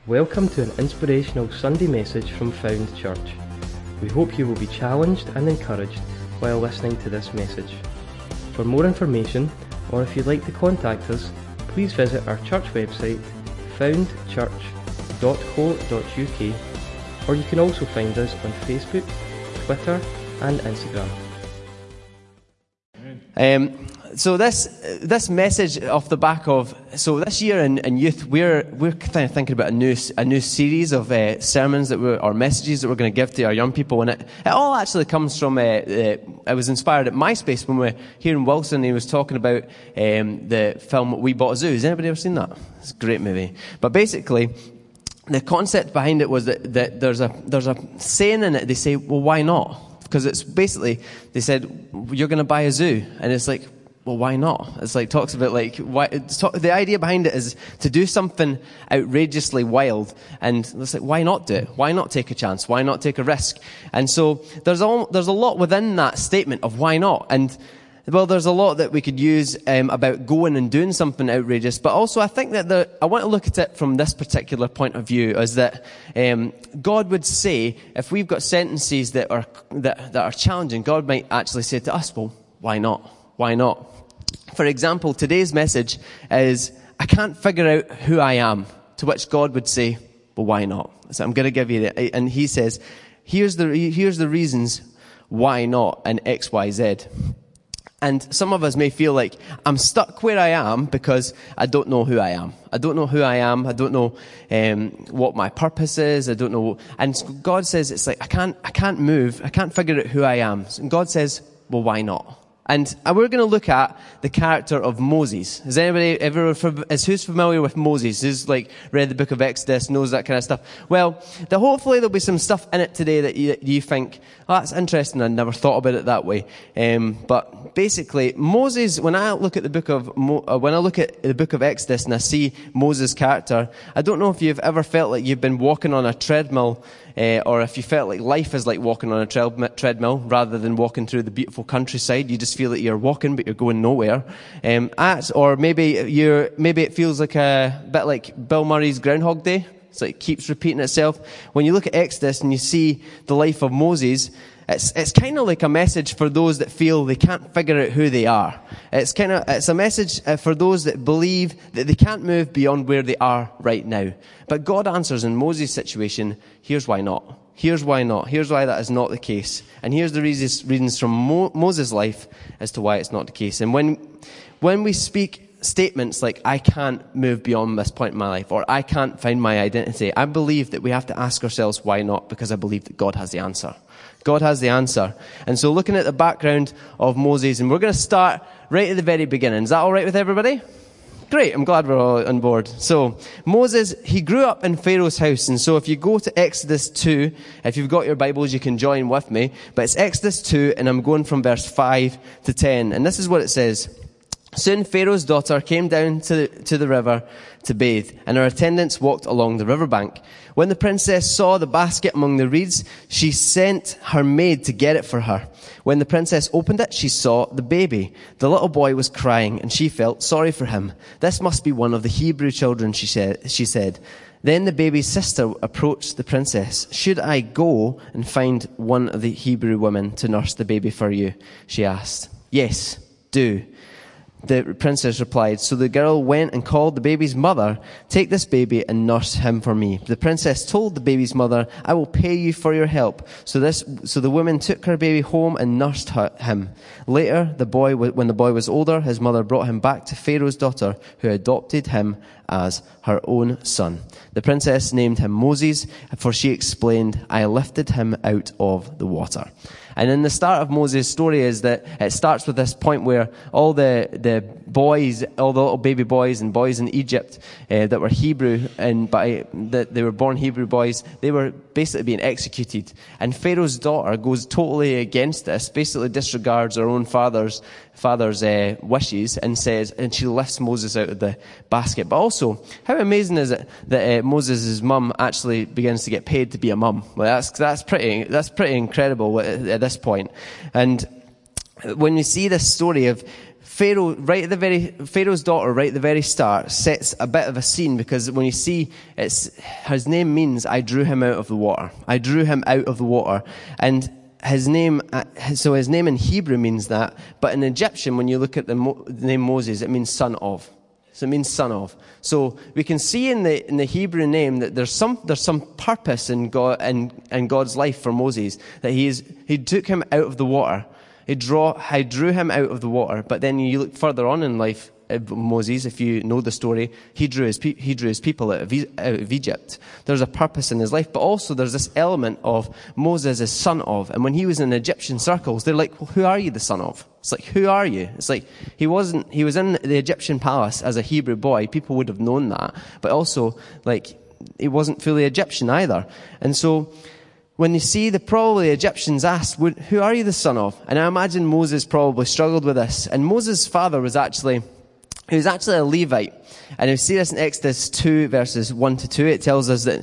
Welcome to an inspirational Sunday message from Found Church. We hope you will be challenged and encouraged while listening to this message. For more information, or if you'd like to contact us, please visit our church website, foundchurch.co.uk, or you can also find us on Facebook, Twitter and Instagram. So this message off the back of, so this year in youth, we're kind of thinking about a new series of sermons or messages that we're going to give to our young people, and it all actually comes from, I was inspired at MySpace when we were here in Wilson, and he was talking about the film We Bought a Zoo. Has anybody ever seen that? It's a great movie. But basically, the concept behind it was that there's a saying in it, they say, well, why not? Because it's basically, they said, you're going to buy a zoo. And it's like, well, why not? It's like, talks about like, why, the idea behind it is to do something outrageously wild. And it's like, why not do it? Why not take a chance? Why not take a risk? And so there's a lot within that statement of why not. And well, there's a lot that we could use about going and doing something outrageous, but also I think that I want to look at it from this particular point of view, is that God would say, if we've got sentences that are challenging, God might actually say to us, well, why not? Why not? For example, today's message is, I can't figure out who I am, to which God would say, well, why not? So I'm going to give you that, and He says, here's the reasons why not, and X, Y, Z. And some of us may feel like, I'm stuck where I am because I don't know who I am. I don't know who I am. I don't know what my purpose is. I don't know. And God says, it's like, I can't move. I can't figure out who I am. And God says, well, why not? And we're going to look at the character of Moses. Is anybody who's familiar with Moses? Who's like read the book of Exodus, knows that kind of stuff? Well, hopefully there'll be some stuff in it today that you think, oh, that's interesting. I never thought about it that way. But basically, Moses. When I look at the book of Exodus and I see Moses' character, I don't know if you've ever felt like you've been walking on a treadmill. Or if you felt like life is like walking on a treadmill rather than walking through the beautiful countryside, you just feel that you're walking but you're going nowhere. Or maybe it feels like a bit like Bill Murray's Groundhog Day. It's like it keeps repeating itself. When you look at Exodus and you see the life of Moses, it's kind of like a message for those that feel they can't figure out who they are. It's a message for those that believe that they can't move beyond where they are right now. But God answers in Moses' situation, here's why not. Here's why not. Here's why that is not the case. And here's the reasons from Moses' life as to why it's not the case. And when we speak statements like, I can't move beyond this point in my life, or I can't find my identity, I believe that we have to ask ourselves why not, because I believe that God has the answer. God has the answer. And so looking at the background of Moses, and we're going to start right at the very beginning. Is that all right with everybody? Great, I'm glad we're all on board. So, Moses, he grew up in Pharaoh's house. And so if you go to Exodus 2, if you've got your Bibles, you can join with me. But it's Exodus 2, and I'm going from verse 5 to 10. And this is what it says. Soon Pharaoh's daughter came down to the river to bathe, and her attendants walked along the riverbank. When the princess saw the basket among the reeds, she sent her maid to get it for her. When the princess opened it, she saw the baby. The little boy was crying, and she felt sorry for him. This must be one of the Hebrew children, she said. Then the baby's sister approached the princess. Should I go and find one of the Hebrew women to nurse the baby for you? She asked. Yes, do. The princess replied, so the girl went and called the baby's mother. Take this baby and nurse him for me. The princess told the baby's mother, I will pay you for your help. So the woman took her baby home and nursed him. Later, when the boy was older, his mother brought him back to Pharaoh's daughter, who adopted him as her own son. The princess named him Moses, for she explained, I lifted him out of the water. And in the start of Moses' story is that it starts with this point where all the boys, all the little baby boys and boys in Egypt that were Hebrew, and that they were born Hebrew boys, they were basically being executed. And Pharaoh's daughter goes totally against this, basically disregards her own father's wishes, and she lifts Moses out of the basket. But also, how amazing is it that Moses' mum actually begins to get paid to be a mum? Well, that's pretty incredible at this point. And when you see this story of Pharaoh's daughter, right at the very start, sets a bit of a scene, because when you see his name means I drew him out of the water. I drew him out of the water. And his name in Hebrew means that, but in Egyptian, when you look at the name Moses, it means son of. So it means son of. So we can see in the Hebrew name that there's some purpose in God and God's life for Moses, that he took him out of the water. He drew him out of the water. But then you look further on in life, Moses, if you know the story, he drew his people out of Egypt. There's a purpose in his life, but also there's this element of Moses is son of. And when he was in Egyptian circles, they're like, well, who are you the son of? It's like, who are you? It's like, he was in the Egyptian palace as a Hebrew boy. People would have known that. But also, like, he wasn't fully Egyptian either. And so, when you see probably Egyptians asked, who are you the son of? And I imagine Moses probably struggled with this. And Moses' father was actually a Levite. And we see this in Exodus 2, verses 1 to 2. It tells us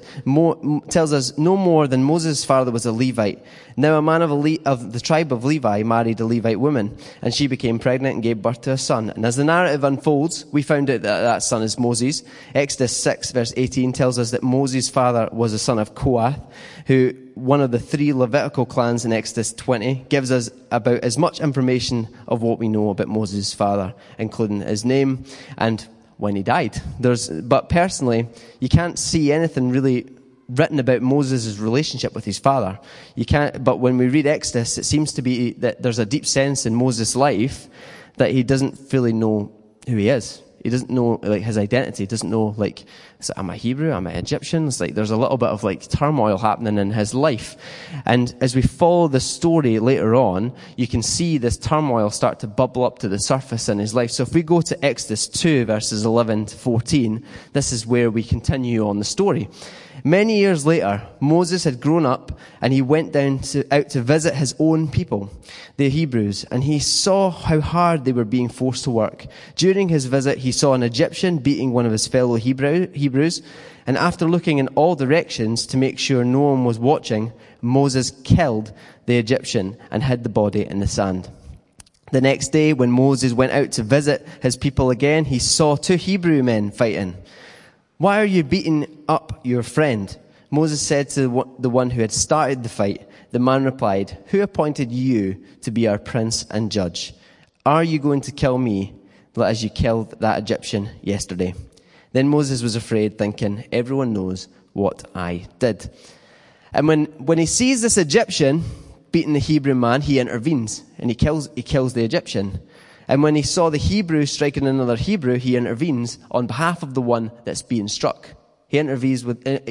no more than Moses' father was a Levite. Now a man of the tribe of Levi married a Levite woman, and she became pregnant and gave birth to a son. And as the narrative unfolds, we found out that son is Moses. Exodus 6, verse 18 tells us that Moses' father was a son of Kohath, who, one of the 3 Levitical clans in Exodus 20, gives us about as much information of what we know about Moses' father, including his name and when he died. But personally, you can't see anything really written about Moses' relationship with his father. But when we read Exodus, it seems to be that there's a deep sense in Moses' life that he doesn't fully know who he is. He doesn't know, like, his identity. He doesn't know, like, am I Hebrew? Am I Egyptian? It's like there's a little bit of, like, turmoil happening in his life. And as we follow the story later on, you can see this turmoil start to bubble up to the surface in his life. So if we go to Exodus 2, verses 11 to 14, this is where we continue on the story. Many years later, Moses had grown up, and he went out to visit his own people, the Hebrews, and he saw how hard they were being forced to work. During his visit, he saw an Egyptian beating one of his fellow Hebrews, and after looking in all directions to make sure no one was watching, Moses killed the Egyptian and hid the body in the sand. The next day, when Moses went out to visit his people again, he saw 2 Hebrew men fighting. "Why are you beating up your friend?" Moses said to the one who had started the fight. The man replied, "Who appointed you to be our prince and judge? Are you going to kill me as you killed that Egyptian yesterday?" Then Moses was afraid, thinking, "Everyone knows what I did." And when he sees this Egyptian beating the Hebrew man, he intervenes and he kills the Egyptian. And when he saw the Hebrew striking another Hebrew, he intervenes on behalf of the one that's being struck. He intervenes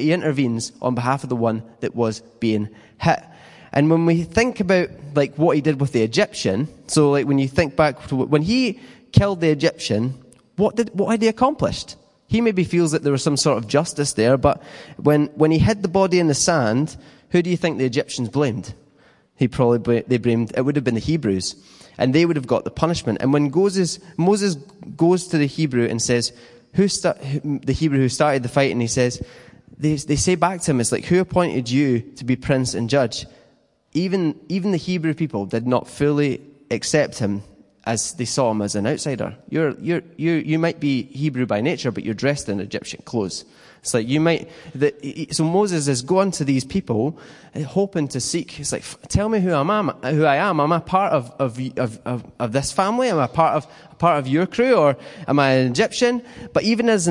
on behalf of the one that was being hit. And when we think about, like, what he did with the Egyptian, so, like, when you think back to when he killed the Egyptian, what had he accomplished? He maybe feels that there was some sort of justice there, but when he hid the body in the sand, who do you think the Egyptians blamed? They blamed, it would have been the Hebrews. And they would have got the punishment. And when Moses goes to the Hebrew and says, the Hebrew who started the fight, and he says, they say back to him, it's like, "Who appointed you to be prince and judge?" Even the Hebrew people did not fully accept him, as they saw him as an outsider. You might be Hebrew by nature, but you're dressed in Egyptian clothes. It's like so Moses is going to these people, hoping to seek. It's like, tell me who I am. Am I part of this family? Am I part of your crew, or am I an Egyptian? But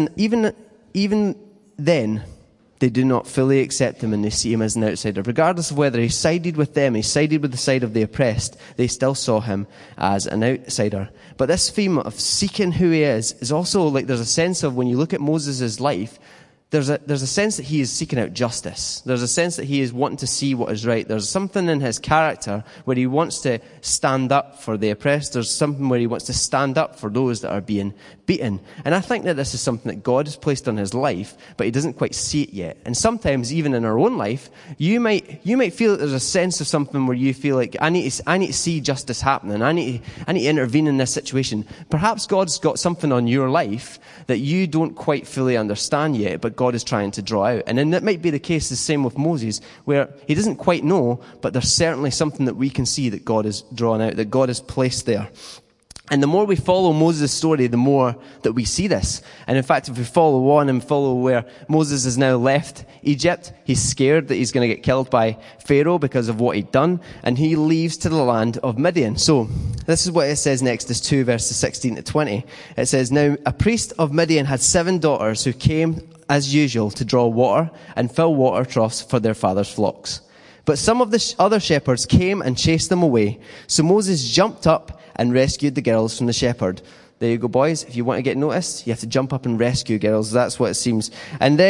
even then, they do not fully accept him, and they see him as an outsider. Regardless of whether he sided with them, he sided with the side of the oppressed, they still saw him as an outsider. But this theme of seeking who he is also, like, there's a sense of, when you look at Moses' life, there's a sense that he is seeking out justice. There's a sense that he is wanting to see what is right. There's something in his character where he wants to stand up for the oppressed. There's something where he wants to stand up for those that are being beaten. And I think that this is something that God has placed on his life, but he doesn't quite see it yet. And sometimes, even in our own life, you might feel that there's a sense of something where you feel like, I need to see justice happening. I need to intervene in this situation. Perhaps God's got something on your life that you don't quite fully understand yet, but God is trying to draw out. And then that might be the case the same with Moses, where he doesn't quite know, but there's certainly something that we can see that God is drawing out, that God has placed there. And the more we follow Moses' story, the more that we see this. And in fact, if we follow on and follow where Moses has now left Egypt, he's scared that he's going to get killed by Pharaoh because of what he'd done, and he leaves to the land of Midian. So this is what it says in Exodus 2, verses 16 to 20. It says, "Now a priest of Midian had 7 daughters who came as usual to draw water and fill water troughs for their father's flocks. But some of the other shepherds came and chased them away. So Moses jumped up and rescued the girls from the shepherd." There you go, boys. If you want to get noticed, you have to jump up and rescue girls. That's what it seems. "And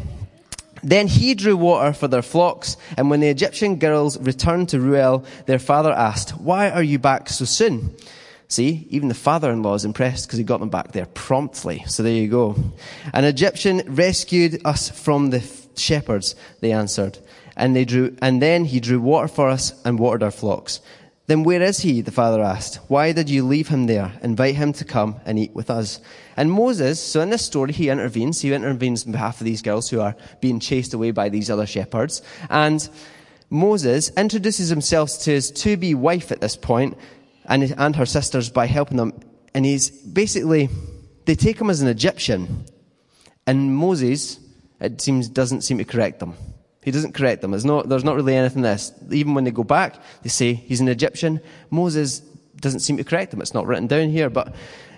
then he drew water for their flocks. And when the Egyptian girls returned to Ruel, their father asked, 'Why are you back so soon?'" See, even the father-in-law is impressed because he got them back there promptly. So there you go. "An Egyptian rescued us from the shepherds," they answered. And then he drew water for us and watered our flocks." "Then where is he?" the father asked. "Why did you leave him there? Invite him to come and eat with us." And Moses, so in this story, he intervenes. He intervenes on behalf of these girls who are being chased away by these other shepherds. And Moses introduces himself to his to-be wife at this point and her sisters by helping them. And he's basically, they take him as an Egyptian. And Moses, it seems, doesn't seem to correct them. He doesn't correct them. There's not really anything this. Even when they go back, they say he's an Egyptian. Moses doesn't seem to correct them. It's not written down here, but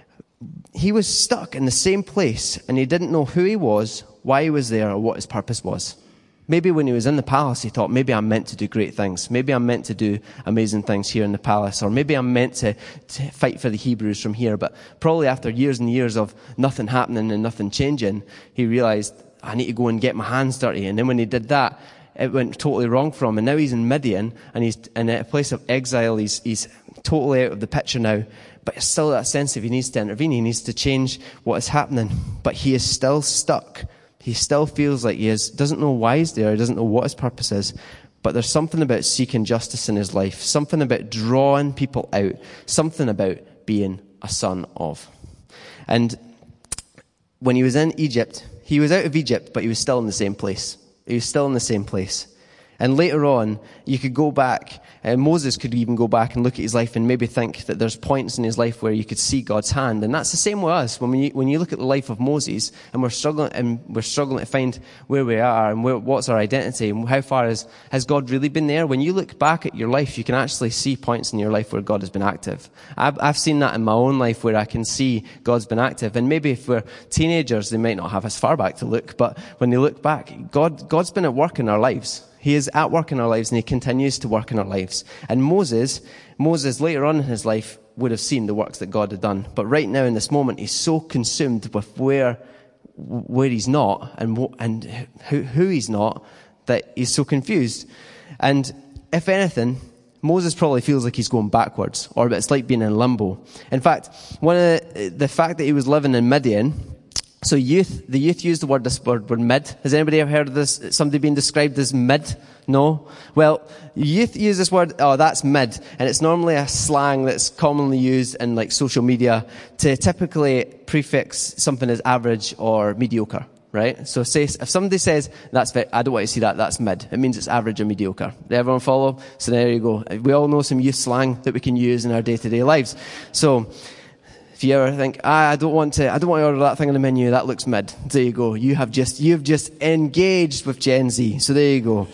he was stuck in the same place, and he didn't know who he was, why he was there, or what his purpose was. Maybe when he was in the palace, he thought, maybe I'm meant to do great things. Maybe I'm meant to do amazing things here in the palace, or maybe I'm meant to fight for the Hebrews from here. But probably after years and years of nothing happening and nothing changing, he realized, I need to go and get my hands dirty. And then when he did that, it went totally wrong for him. And now he's in Midian, and he's in a place of exile. He's totally out of the picture now. But it's still that sense of he needs to intervene. He needs to change what is happening. But he is still stuck. He still feels like he doesn't know why he's there. He doesn't know what his purpose is. But there's something about seeking justice in his life. Something about drawing people out. Something about being a son of. And when he was in Egypt, he was out of Egypt, but he was still in the same place. He was still in the same place. And later on, you could go back, and Moses could even go back and look at his life and maybe think that there's points in his life where you could see God's hand. And that's the same with us. When you look at the life of Moses, and we're struggling to find where we are and what's our identity and how far has God really been there. When you look back at your life, you can actually see points in your life where God has been active. I've seen that in my own life where I can see God's been active. And maybe if we're teenagers, they might not have as far back to look, but when they look back, God's been at work in our lives. He is at work in our lives, and he continues to work in our lives. And Moses later on in his life would have seen the works that God had done. But right now in this moment, he's so consumed with where he's not and who he's not that he's so confused. And if anything, Moses probably feels like he's going backwards, or it's like being in limbo. In fact, the fact that he was living in Midian. So the youth use the word mid. Has anybody ever heard of this? Somebody being described as mid? No? Well, youth use this word, oh, that's mid. And it's normally a slang that's commonly used in like social media to typically prefix something as average or mediocre, right? So if somebody says, I don't want to see that's mid. It means it's average or mediocre. Did everyone follow? So there you go. We all know some youth slang that we can use in our day-to-day lives. So, if you ever think, I don't want to order that thing on the menu, that looks mid. There you go. You've just engaged with Gen Z. So there you go.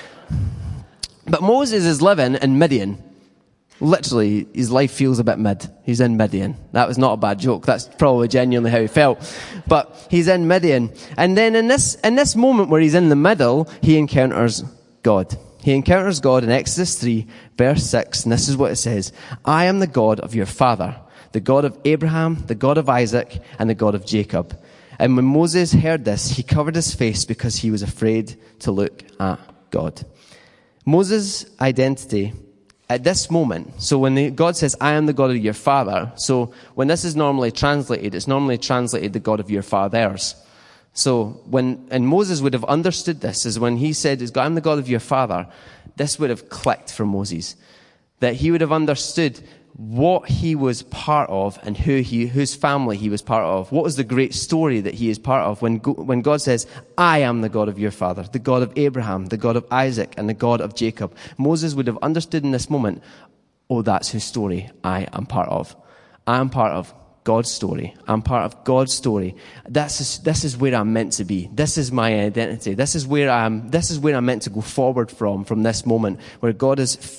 But Moses is living in Midian. Literally, his life feels a bit mid. He's in Midian. That was not a bad joke. That's probably genuinely how he felt. But he's in Midian. And then in this moment where he's in the middle, he encounters God. He encounters God in Exodus 3, verse 6. And this is what it says. "I am the God of your father, the God of Abraham, the God of Isaac, and the God of Jacob." And when Moses heard this, he covered his face because he was afraid to look at God. Moses' identity at this moment, so when God says, "I am the God of your father," so when this is normally translated, it's normally translated the God of your fathers. So and Moses would have understood this, as when he said, "I'm the God of your father," this would have clicked for Moses. That he would have understood what he was part of and whose family he was part of. What was the great story that he is part of when God says, "I am the God of your father, the God of Abraham, the God of Isaac, and the God of Jacob." Moses would have understood in this moment, oh, that's whose story I am part of. I'm part of God's story. I'm part of God's story. This is where I'm meant to be. This is my identity. This is where I'm meant to go forward from this moment where God is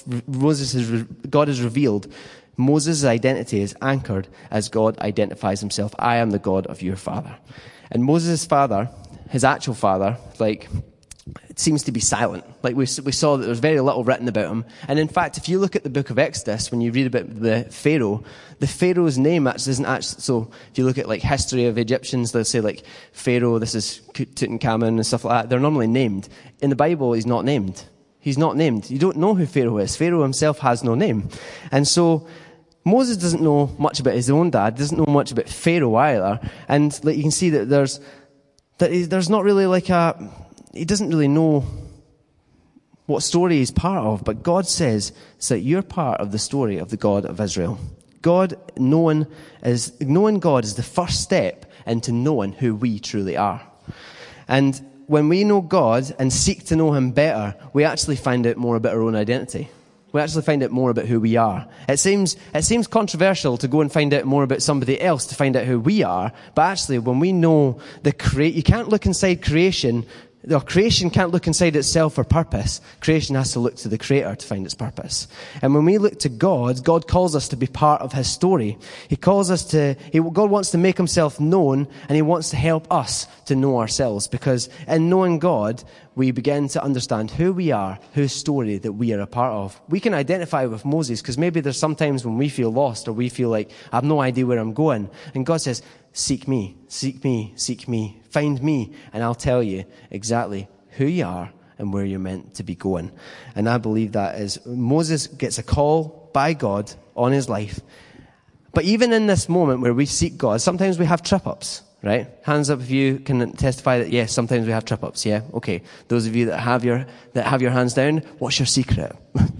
revealed. Moses' identity is anchored as God identifies himself. I am the God of your father. And Moses' father, his actual father, it seems to be silent. We saw that there's very little written about him. And in fact, if you look at the book of Exodus, when you read about the Pharaoh's name actually isn't actually, so if you look at history of Egyptians, they'll say Pharaoh, this is Tutankhamun and stuff like that. They're normally named. In the Bible, he's not named. He's not named. You don't know who Pharaoh is. Pharaoh himself has no name. And so Moses doesn't know much about his own dad, doesn't know much about Pharaoh either. And you can see that there's not really he doesn't really know what story he's part of, but God says that you're part of the story of the God of Israel. Knowing God is the first step into knowing who we truly are. And when we know God and seek to know him better, we actually find out more about our own identity. We actually find out more about who we are. It seems controversial to go and find out more about somebody else to find out who we are, but actually when we know you can't look inside creation. Creation can't look inside itself for purpose. Creation has to look to the Creator to find its purpose. And when we look to God, God calls us to be part of his story. God wants to make himself known, and he wants to help us to know ourselves. Because in knowing God, we begin to understand who we are, whose story that we are a part of. We can identify with Moses, because maybe there's sometimes when we feel lost, or we feel like, I have no idea where I'm going. And God says, seek me, seek me, seek me, find me, and I'll tell you exactly who you are and where you're meant to be going. And I believe that is Moses gets a call by God on his life. But even in this moment where we seek God, sometimes we have trip-ups, right? Hands up if you can testify that, yes, sometimes we have trip-ups, yeah? Okay. Those of you that have your hands down, what's your secret?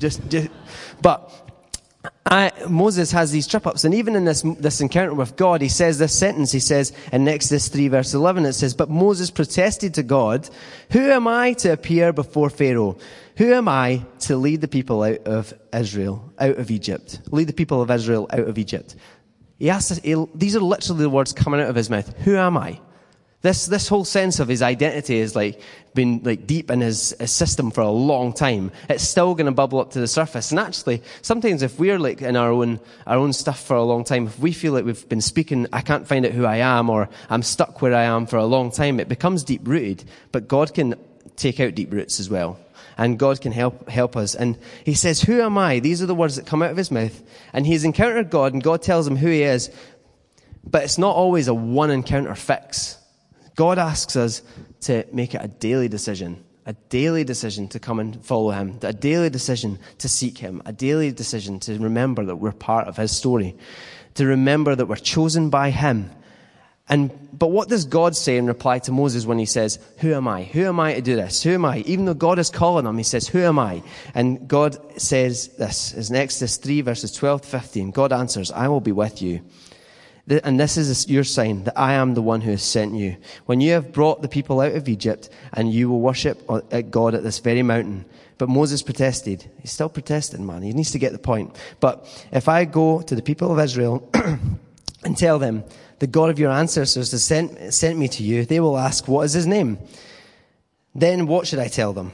But Moses has these trip-ups, and even in this encounter with God, he says this sentence. He says in Exodus 3 verse 11, it says, "But Moses protested to God, 'Who am I to appear before Pharaoh? Who am I to lead the people out of Israel, out of Egypt? Lead the people of Israel out of Egypt?'" He asks, these are literally the words coming out of his mouth. Who am I? This whole sense of his identity has been deep in his system for a long time. It's still going to bubble up to the surface. And actually, sometimes if we're in our own stuff for a long time, if we feel like we've been speaking, I can't find out who I am, or I'm stuck where I am for a long time, it becomes deep rooted. But God can take out deep roots as well. And God can help us. And he says, "Who am I?" These are the words that come out of his mouth. And he's encountered God, and God tells him who he is. But it's not always a one encounter fix. God asks us to make it a daily decision to come and follow him, a daily decision to seek him, a daily decision to remember that we're part of his story, to remember that we're chosen by him. But what does God say in reply to Moses when he says, "Who am I? Who am I to do this? Who am I?" Even though God is calling him, he says, "Who am I?" And God says this, in Exodus 3 verses 12 to 15, God answers, "I will be with you. And this is your sign that I am the one who has sent you. When you have brought the people out of Egypt, and you will worship God at this very mountain." But Moses protested. He's still protesting, man. He needs to get the point. "But if I go to the people of Israel and tell them, 'The God of your ancestors has sent me to you,' they will ask, 'What is his name?' Then what should I tell them?"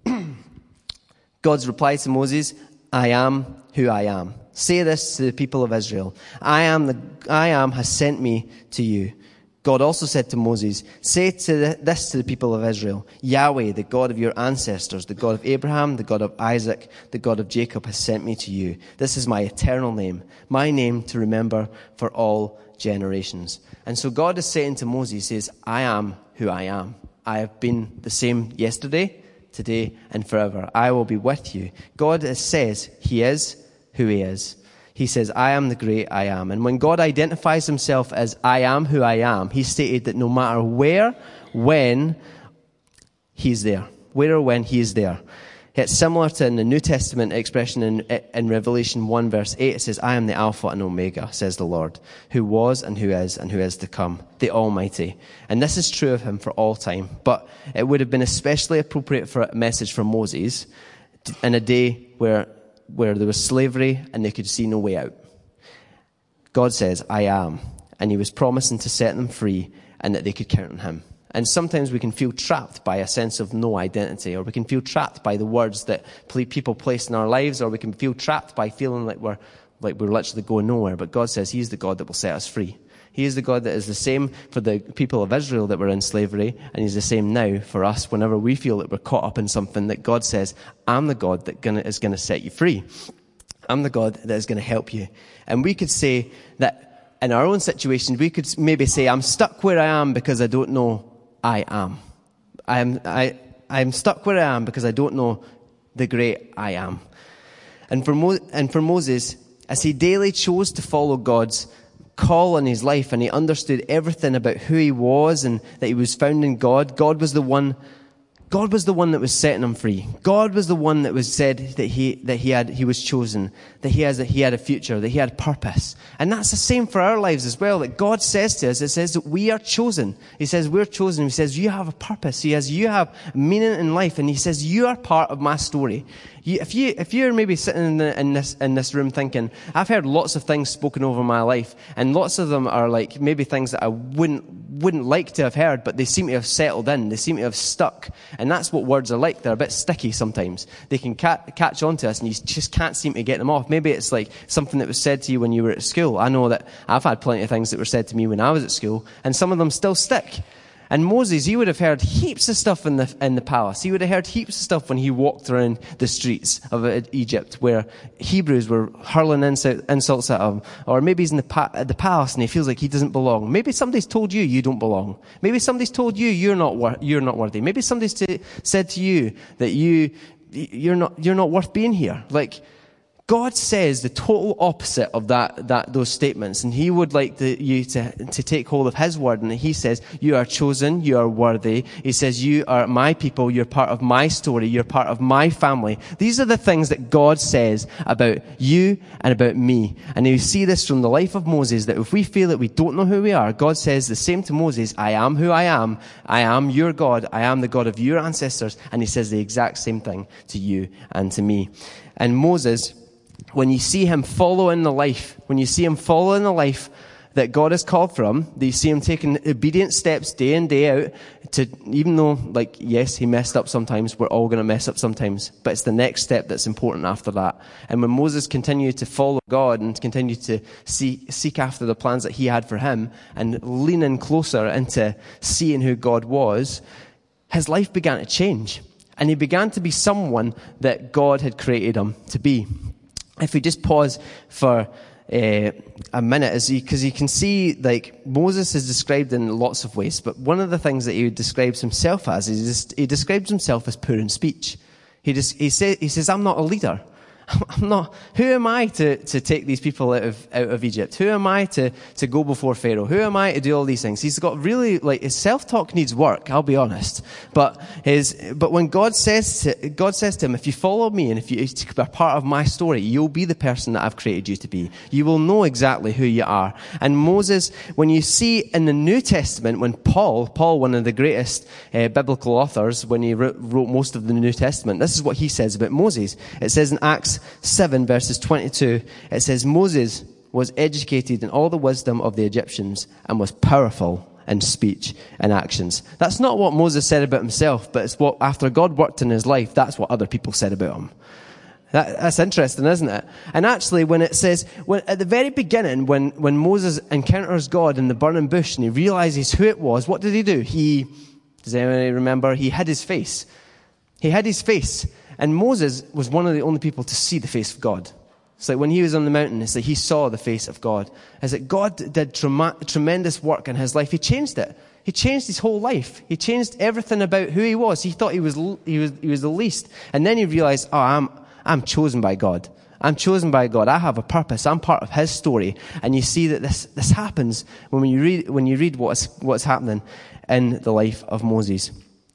God's reply to Moses, "I am who I am. Say this to the people of Israel. I am has sent me to you." God also said to Moses, "Say this to the people of Israel. Yahweh, the God of your ancestors, the God of Abraham, the God of Isaac, the God of Jacob has sent me to you. This is my eternal name, my name to remember for all generations." And so God is saying to Moses, he says, "I am who I am. I have been the same yesterday, today, and forever. I will be with you." God says he is who he is. He says, "I am the great I am." And when God identifies himself as "I am who I am," he stated that no matter where, when, he's there. Where or when, he is there. It's similar to in the New Testament expression in Revelation 1 verse 8. It says, "I am the Alpha and Omega, says the Lord, who was and who is to come, the Almighty." And this is true of him for all time. But it would have been especially appropriate for a message from Moses in a day where there was slavery and they could see no way out. God says, I am. And he was promising to set them free and that they could count on him. And sometimes we can feel trapped by a sense of no identity, or we can feel trapped by the words that people place in our lives, or we can feel trapped by feeling like we're literally going nowhere. But God says he's the God that will set us free. He is the God that is the same for the people of Israel that were in slavery, and he's the same now for us whenever we feel that we're caught up in something, that God says, I'm the God that is going to set you free. I'm the God that is going to help you. And we could say that in our own situations, we could maybe say, I'm stuck where I am because I don't know I am. I'm stuck where I am because I don't know the great I am. And for Moses, as he daily chose to follow God's call on his life, and he understood everything about who he was and that he was found in God, God was the one that was setting him free. God was the one that was said that he was chosen, that he had a future, that he had purpose. And that's the same for our lives as well. That God says to us, it says that we are chosen. He says we're chosen. He says you have a purpose. You have meaning in life, and he says you are part of my story. If you're maybe sitting in this room thinking, I've heard lots of things spoken over my life, and lots of them are like maybe things that I wouldn't like to have heard, but they seem to have settled in. They seem to have stuck. And that's what words are like. They're a bit sticky sometimes. They can catch on to us, and you just can't seem to get them off. Maybe it's like something that was said to you when you were at school. I know that I've had plenty of things that were said to me when I was at school, and some of them still stick. And Moses, he would have heard heaps of stuff in the palace. He would have heard heaps of stuff when he walked around the streets of Egypt, where Hebrews were hurling insults at him. Or maybe he's in the palace and he feels like he doesn't belong. Maybe somebody's told you don't belong. Maybe somebody's told you you're not worthy. Maybe somebody's said to you that you're not worth being here. Like, God says the total opposite of those statements, and he would like you to take hold of his word. And he says, you are chosen, you are worthy. He says, you are my people, you're part of my story, you're part of my family. These are the things that God says about you and about me. And you see this from the life of Moses, that if we feel that we don't know who we are, God says the same to Moses, I am who I am your God, I am the God of your ancestors. And he says the exact same thing to you and to me. And Moses, when you see him following the life that God has called for him, that you see him taking obedient steps day in, day out, to, even though, like, yes, he messed up sometimes, we're all going to mess up sometimes, but it's the next step that's important after that. And when Moses continued to follow God and continued to seek after the plans that he had for him and lean in closer into seeing who God was, his life began to change. And he began to be someone that God had created him to be. If we just pause for a minute, because you can see, like, Moses is described in lots of ways, but one of the things that he describes himself as is he describes himself as poor in speech. He says, I'm not a leader. I'm not. Who am I to take these people out of Egypt? Who am I to go before Pharaoh? Who am I to do all these things? He's got really, like, his self-talk needs work, I'll be honest. But when God says to him, if you follow me and if you are part of my story, you'll be the person that I've created you to be. You will know exactly who you are. And Moses, when you see in the New Testament, when Paul, one of the greatest biblical authors, when he wrote most of the New Testament, this is what he says about Moses. It says in Acts 7 verses 22, it says, Moses was educated in all the wisdom of the Egyptians and was powerful in speech and actions. That's not what Moses said about himself, but it's what, after God worked in his life, that's what other people said about him. That's interesting, isn't it? And actually, when it says, at the very beginning, when Moses encounters God in the burning bush and he realizes who it was, what did he do? Does anybody remember? He hid his face. He hid his face. And Moses was one of the only people to see the face of God. It's like when he was on the mountain, it's like he saw the face of God. It's like God did tremendous work in his life. He changed it. He changed his whole life. He changed everything about who he was. He thought he was the least. And then he realized, I'm chosen by God. I'm chosen by God. I have a purpose. I'm part of his story. And you see that this happens when you read what's happening in the life of Moses.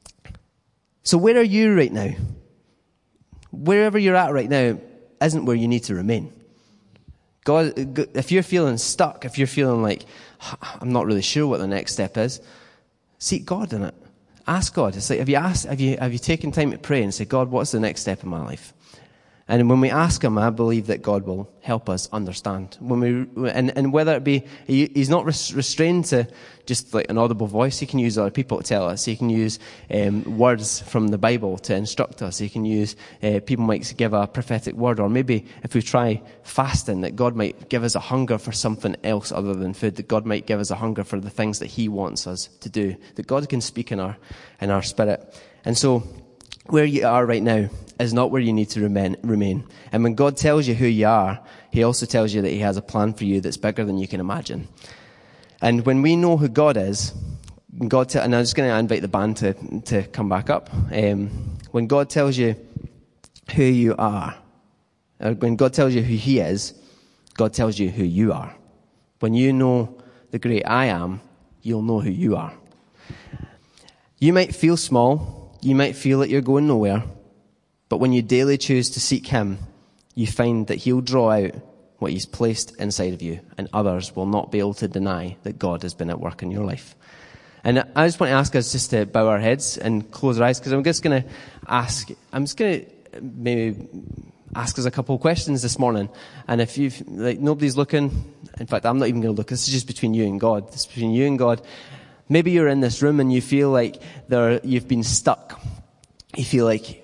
So where are you right now? Wherever you're at right now isn't where you need to remain. God, if you're feeling stuck, if you're feeling like, I'm not really sure what the next step is, seek God in it. Ask God. It's like, have you taken time to pray and say, God, what's the next step in my life? And when we ask him, I believe that God will help us understand. And whether it be, he's not restrained to just like an audible voice. He can use other people to tell us. He can use words from the Bible to instruct us. He can use people might give a prophetic word, or maybe if we try fasting, that God might give us a hunger for something else other than food. That God might give us a hunger for the things that He wants us to do. That God can speak in our spirit. And so, where you are right now is not where you need to remain. And when God tells you who you are, He also tells you that He has a plan for you that's bigger than you can imagine. And when we know who God is, and I'm just going to invite the band to come back up. When God tells you who you are, or when God tells you who He is, God tells you who you are. When you know the great I Am, you'll know who you are. You might feel small. You might feel that you're going nowhere, but when you daily choose to seek Him, you find that He'll draw out what He's placed inside of you, and others will not be able to deny that God has been at work in your life. And I just want to ask us just to bow our heads and close our eyes, because I'm just going to maybe ask us a couple of questions this morning. And if nobody's looking, in fact, I'm not even going to look. This is just between you and God. This is between you and God. Maybe you're in this room and you feel like you've been stuck. You feel like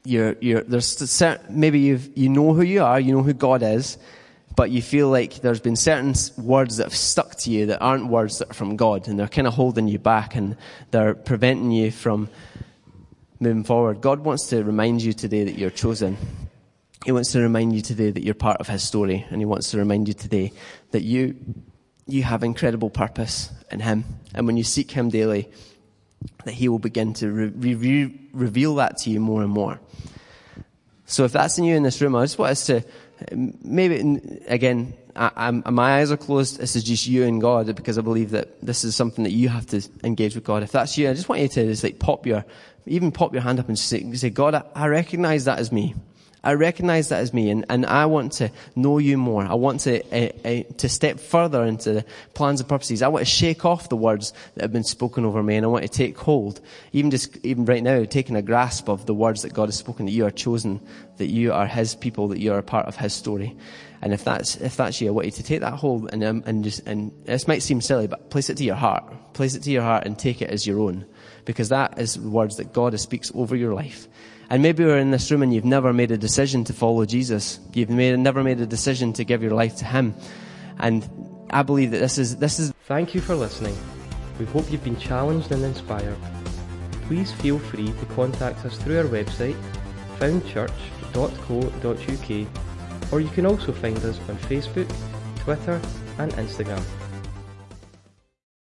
maybe you know who you are, you know who God is, but you feel like there's been certain words that have stuck to you that aren't words that are from God, and they're kind of holding you back and they're preventing you from moving forward. God wants to remind you today that you're chosen. He wants to remind you today that you're part of His story, and He wants to remind you today that you have incredible purpose in Him. And when you seek Him daily, that He will begin to reveal that to you more and more. So if that's in you in this room, I just want us to, maybe, again, my eyes are closed. This is just you and God, because I believe that this is something that you have to engage with God. If that's you, I just want you to just pop your hand up and say, God, I recognize that as me. I recognize that as me, and I want to know you more. I want to step further into the plans and purposes. I want to shake off the words that have been spoken over me, and I want to take hold, even right now, taking a grasp of the words that God has spoken, that you are chosen, that you are His people, that you are a part of His story. And if that's you, I want you to take that hold and this might seem silly, but place it to your heart. Place it to your heart and take it as your own, because that is the words that God speaks over your life. And maybe you're in this room and you've never made a decision to follow Jesus. You've never made a decision to give your life to Him. And I believe that this is. Thank you for listening. We hope you've been challenged and inspired. Please feel free to contact us through our website, foundchurch.co.uk, or you can also find us on Facebook, Twitter and Instagram.